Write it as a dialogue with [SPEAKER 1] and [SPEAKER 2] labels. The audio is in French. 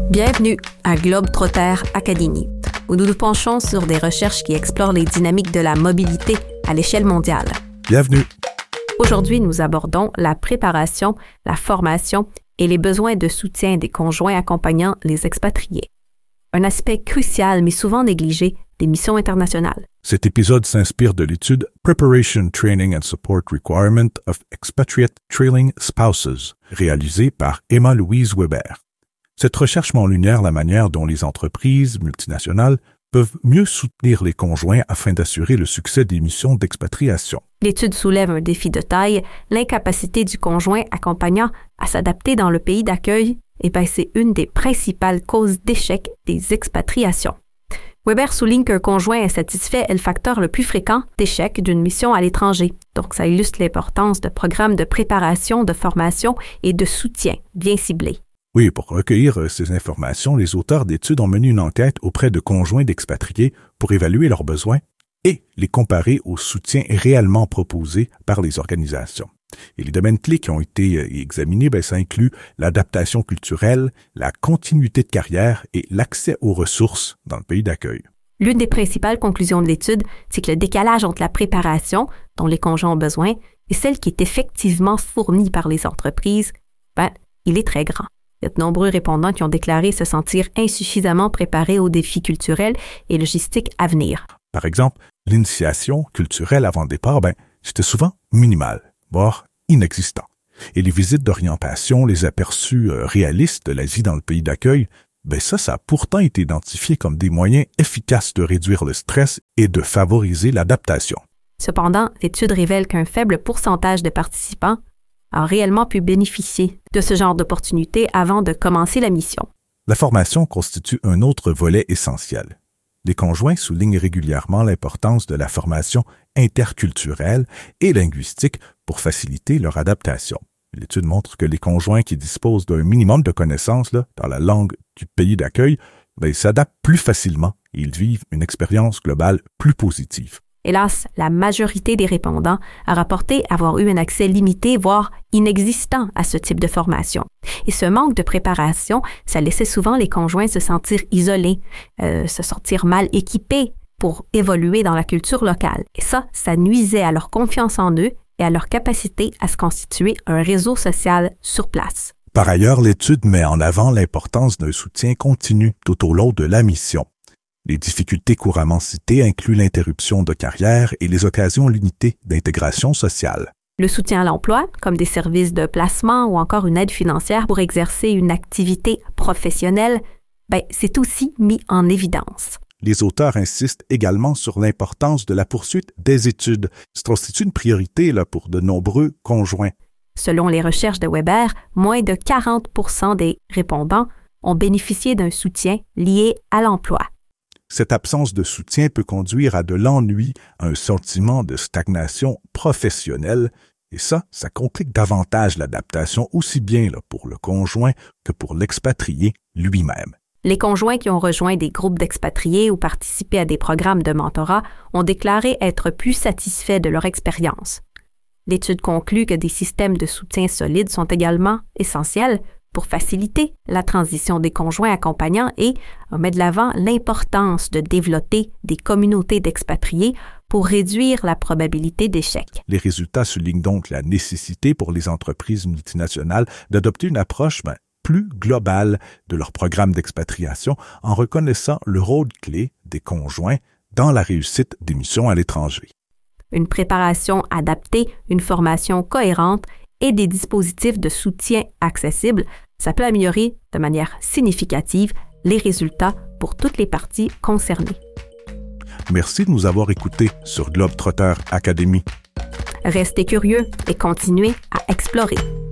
[SPEAKER 1] Bienvenue à Globetrotter Academy, où nous nous penchons sur des recherches qui explorent les dynamiques de la mobilité à l'échelle mondiale.
[SPEAKER 2] Bienvenue!
[SPEAKER 1] Aujourd'hui, nous abordons la préparation, la formation et les besoins de soutien des conjoints accompagnant les expatriés. Un aspect crucial mais souvent négligé des missions internationales.
[SPEAKER 2] Cet épisode s'inspire de l'étude Preparation, Training and Support Requirement of Expatriate Trailing Spouses, réalisée par Emma Louise Weber. Cette recherche met en lumière la manière dont les entreprises multinationales peuvent mieux soutenir les conjoints afin d'assurer le succès des missions d'expatriation.
[SPEAKER 1] L'étude soulève un défi de taille, l'incapacité du conjoint accompagnant à s'adapter dans le pays d'accueil, c'est une des principales causes d'échec des expatriations. Weber souligne qu'un conjoint insatisfait est le facteur le plus fréquent d'échec d'une mission à l'étranger. Donc, ça illustre l'importance de programmes de préparation, de formation et de soutien bien ciblés.
[SPEAKER 2] Oui, pour recueillir ces informations, les auteurs d'études ont mené une enquête auprès de conjoints d'expatriés pour évaluer leurs besoins et les comparer au soutien réellement proposé par les organisations. Et les domaines clés qui ont été examinés, ça inclut l'adaptation culturelle, la continuité de carrière et l'accès aux ressources dans le pays d'accueil.
[SPEAKER 1] L'une des principales conclusions de l'étude, c'est que le décalage entre la préparation, dont les conjoints ont besoin, et celle qui est effectivement fournie par les entreprises, il est très grand. Il y a de nombreux répondants qui ont déclaré se sentir insuffisamment préparés aux défis culturels et logistiques à venir.
[SPEAKER 2] Par exemple, l'initiation culturelle avant le départ, c'était souvent minimal, voire inexistant. Et les visites d'orientation, les aperçus réalistes de la vie dans le pays d'accueil, ça a pourtant été identifié comme des moyens efficaces de réduire le stress et de favoriser l'adaptation.
[SPEAKER 1] Cependant, l'étude révèle qu'un faible pourcentage de participants a réellement pu bénéficier de ce genre d'opportunités avant de commencer la mission.
[SPEAKER 2] La formation constitue un autre volet essentiel. Les conjoints soulignent régulièrement l'importance de la formation interculturelle et linguistique pour faciliter leur adaptation. L'étude montre que les conjoints qui disposent d'un minimum de connaissances dans la langue du pays d'accueil, ils s'adaptent plus facilement et ils vivent une expérience globale plus positive.
[SPEAKER 1] Hélas, la majorité des répondants a rapporté avoir eu un accès limité, voire inexistant à ce type de formation. Et ce manque de préparation, ça laissait souvent les conjoints se sentir isolés, se sentir mal équipés pour évoluer dans la culture locale. Et ça nuisait à leur confiance en eux et à leur capacité à se constituer un réseau social sur place.
[SPEAKER 2] Par ailleurs, l'étude met en avant l'importance d'un soutien continu tout au long de la mission. Les difficultés couramment citées incluent l'interruption de carrière et les occasions limitées d'intégration sociale.
[SPEAKER 1] Le soutien à l'emploi, comme des services de placement ou encore une aide financière pour exercer une activité professionnelle, c'est aussi mis en évidence.
[SPEAKER 2] Les auteurs insistent également sur l'importance de la poursuite des études. Ça constitue une priorité pour de nombreux conjoints.
[SPEAKER 1] Selon les recherches de Weber, moins de 40% des répondants ont bénéficié d'un soutien lié à l'emploi.
[SPEAKER 2] Cette absence de soutien peut conduire à de l'ennui, à un sentiment de stagnation professionnelle, et ça complique davantage l'adaptation aussi bien pour le conjoint que pour l'expatrié lui-même.
[SPEAKER 1] Les conjoints qui ont rejoint des groupes d'expatriés ou participé à des programmes de mentorat ont déclaré être plus satisfaits de leur expérience. L'étude conclut que des systèmes de soutien solides sont également essentiels pour faciliter la transition des conjoints accompagnants et met de l'avant l'importance de développer des communautés d'expatriés pour réduire la probabilité d'échec.
[SPEAKER 2] Les résultats soulignent donc la nécessité pour les entreprises multinationales d'adopter une approche plus globale de leur programme d'expatriation en reconnaissant le rôle clé des conjoints dans la réussite des missions à l'étranger.
[SPEAKER 1] Une préparation adaptée, une formation cohérente et des dispositifs de soutien accessibles, ça peut améliorer de manière significative les résultats pour toutes les parties concernées.
[SPEAKER 2] Merci de nous avoir écoutés sur Globetrotter Academy.
[SPEAKER 1] Restez curieux et continuez à explorer.